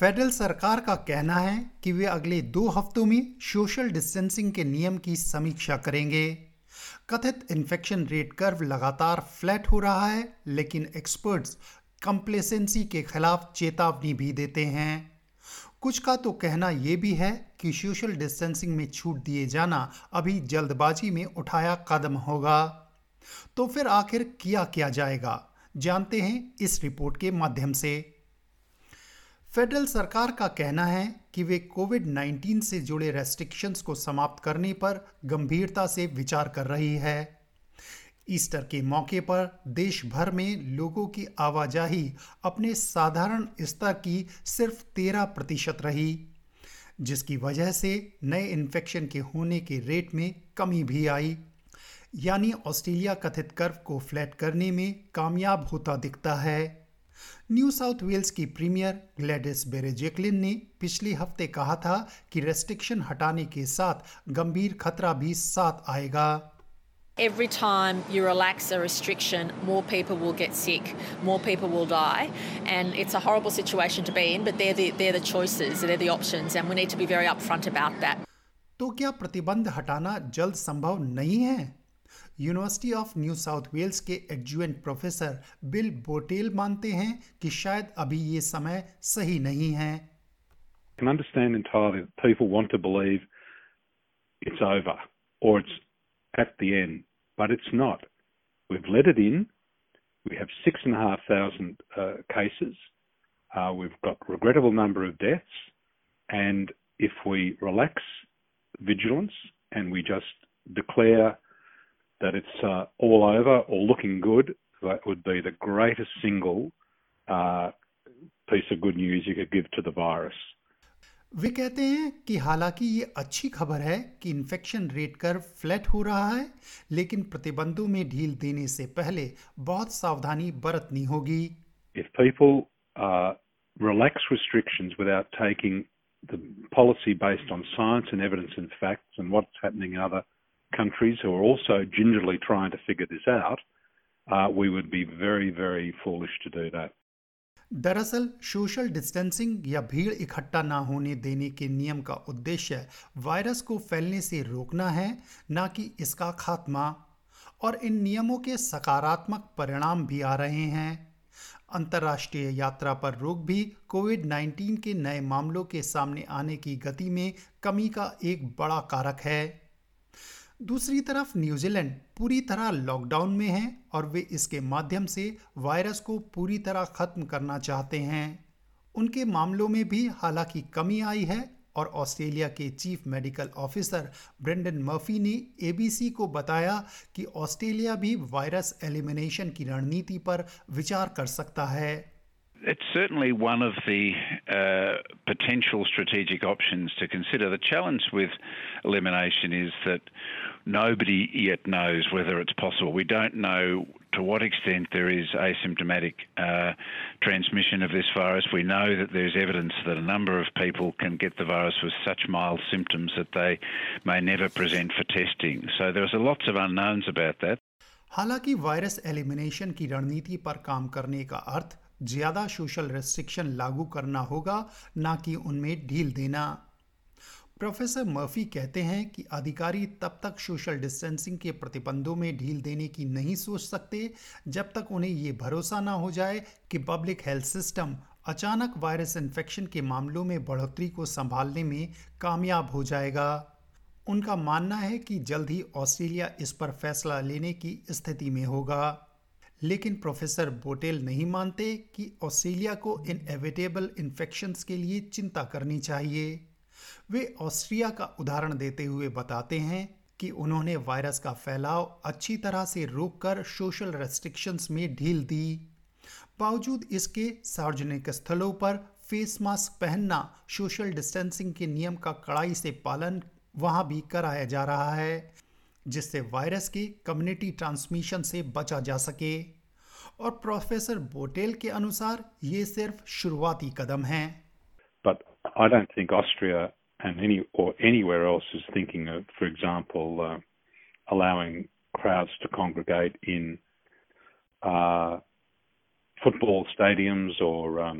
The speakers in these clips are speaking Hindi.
फेडरल सरकार का कहना है कि वे अगले 2 हफ्तों में सोशल डिस्टेंसिंग के नियम की समीक्षा करेंगे। कथित इन्फेक्शन रेट कर्व लगातार फ्लैट हो रहा है, लेकिन एक्सपर्ट्स कंप्लेसेंसी के खिलाफ चेतावनी भी देते हैं। कुछ का तो कहना यह भी है कि सोशल डिस्टेंसिंग में छूट दिए जाना अभी जल्दबाजी में उठाया कदम होगा। तो फिर आखिर किया क्या जाएगा, जानते हैं इस रिपोर्ट के माध्यम से। फेडरल सरकार का कहना है कि वे कोविड-19 से जुड़े रेस्ट्रिक्शंस को समाप्त करने पर गंभीरता से विचार कर रही है। ईस्टर के मौके पर देश भर में लोगों की आवाजाही अपने साधारण स्तर की सिर्फ 13% रही, जिसकी वजह से नए इन्फेक्शन के होने के रेट में कमी भी आई। यानी ऑस्ट्रेलिया कथित कर्व को फ्लैट करने में कामयाब होता दिखता है। न्यू साउथ वेल्स की प्रीमियर ग्लैडिस बेरेजेक्लिन ने पिछले हफ्ते कहा था कि रेस्ट्रिक्शन हटाने के साथ गंभीर खतरा भी साथ आएगा। Every time you relax a restriction, more people will get sick, more people will die, and it's a horrible situation to be in, but they're the choices, they're the options, and we need to be very upfront about that. तो क्या प्रतिबंध हटाना जल्द संभव नहीं है? University of New South Wales के एडजुएंट प्रोफेसर बिल बोटेल मानते हैं कि शायद अभी ये समय सही नहीं है। I can understand entirely that people want to believe it's over or it's at the end, but it's not. We've let it in. We have 6,500 cases. We've got a regrettable number of deaths. And if we relax vigilance and we just declare that it's all over or looking good, that would be the greatest single piece of good news you could give to the virus. वे कहते हैं कि हालांकि ये अच्छी खबर है कि इन्फेक्शन रेट कर्व फ्लैट हो रहा है, लेकिन प्रतिबंधों में ढील देने से पहले बहुत सावधानी बरतनी होगी। If people relax restrictions without taking the policy based on science and evidence and facts and what's happening in other countries who are also gingerly trying to figure this out, we would be very, very foolish to do that. दरअसल सोशल डिस्टेंसिंग या भीड़ इकट्ठा ना होने देने के नियम का उद्देश्य वायरस को फैलने से रोकना है, ना कि इसका खात्मा। और इन नियमों के सकारात्मक परिणाम भी आ रहे हैं। अंतर्राष्ट्रीय यात्रा पर रोक भी कोविड-19 के नए मामलों के सामने आने की गति में कमी का एक बड़ा कारक है। दूसरी तरफ न्यूजीलैंड पूरी तरह लॉकडाउन में है और वे इसके माध्यम से वायरस को पूरी तरह खत्म करना चाहते हैं। उनके मामलों में भी हालांकि कमी आई है और ऑस्ट्रेलिया के chief medical officer Brendan Murphy ने एबीसी को बताया कि ऑस्ट्रेलिया भी वायरस एलिमिनेशन की रणनीति पर विचार कर सकता है। It's certainly one of the potential strategic options to consider. The challenge with elimination is that nobody yet knows whether it's possible. We don't know to what extent there is asymptomatic transmission of this virus. We know that there's evidence that a number of people can get the virus with such mild symptoms that they may never present for testing. So there's lots of unknowns about that. हालांकि वायरस एलिमिनेशन की रणनीति पर काम करने का अर्थ ज्यादा सोशल रेस्ट्रिक्शन लागू करना होगा, ना कि उनमें ढील देना। प्रोफेसर मर्फी कहते हैं कि अधिकारी तब तक सोशल डिस्टेंसिंग के प्रतिबंधों में ढील देने की नहीं सोच सकते जब तक उन्हें ये भरोसा ना हो जाए कि पब्लिक हेल्थ सिस्टम अचानक वायरस इन्फेक्शन के मामलों में बढ़ोतरी को संभालने में कामयाब हो जाएगा। उनका मानना है कि जल्द ही ऑस्ट्रेलिया इस पर फैसला लेने की स्थिति में होगा। लेकिन प्रोफेसर बोटेल नहीं मानते कि ऑस्ट्रेलिया को इनएविटेबल इन्फेक्शंस के लिए चिंता करनी चाहिए। वे ऑस्ट्रिया का उदाहरण देते हुए बताते हैं कि उन्होंने वायरस का फैलाव अच्छी तरह से रोककर सोशल रेस्ट्रिक्शंस में ढील दी। बावजूद इसके सार्वजनिक स्थलों पर फेस मास्क पहनना, सोशल डिस्टेंसिंग के नियम का कड़ाई से पालन वहां भी कराया जा रहा है, जिससे वायरस के कम्युनिटी ट्रांसमिशन से बचा जा सके। और प्रोफेसर बोटेल के अनुसार ये सिर्फ शुरुआती कदम हैं। But I don't think Austria and anywhere else is thinking of, for example, allowing crowds to congregate in football stadiums or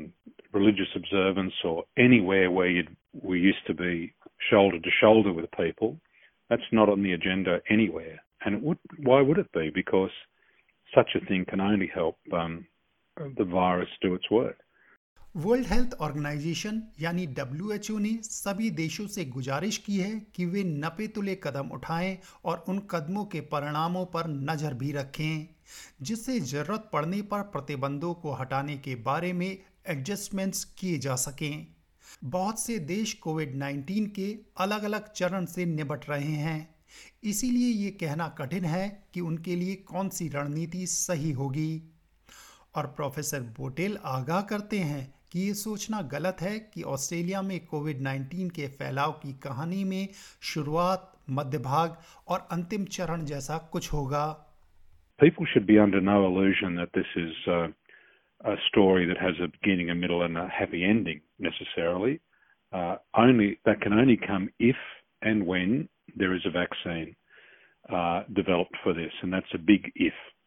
religious observance or anywhere where we used to be shoulder to shoulder with people. That's not on the agenda anywhere. And why would it be? Because such a thing can only help the virus do its work. World Health Organization यानी WHO ने सभी देशों से गुजारिश की है कि वे नपे तुले कदम उठाएं और उन कदमों के परिणामों पर नजर भी रखें, जिससे जरूरत पड़ने पर प्रतिबंधों को हटाने के बारे में एडजस्टमेंट्स किए जा सकें। बहुत से देश कोविड-19 के अलग अलग चरण से निपट रहे हैं, इसीलिए ये कहना कठिन है कि उनके लिए कौन सी रणनीति सही होगी। और प्रोफेसर बोटेल आगाह करते हैं कि ये सोचना गलत है कि ऑस्ट्रेलिया में कोविड-19 के फैलाव की कहानी में शुरुआत, मध्य भाग और अंतिम चरण जैसा कुछ होगा। People should be under no illusion that this is a story that has a beginning, a middle and a happy ending necessarily. That can only come if and when there is a vaccine developed for this, and that's a big if.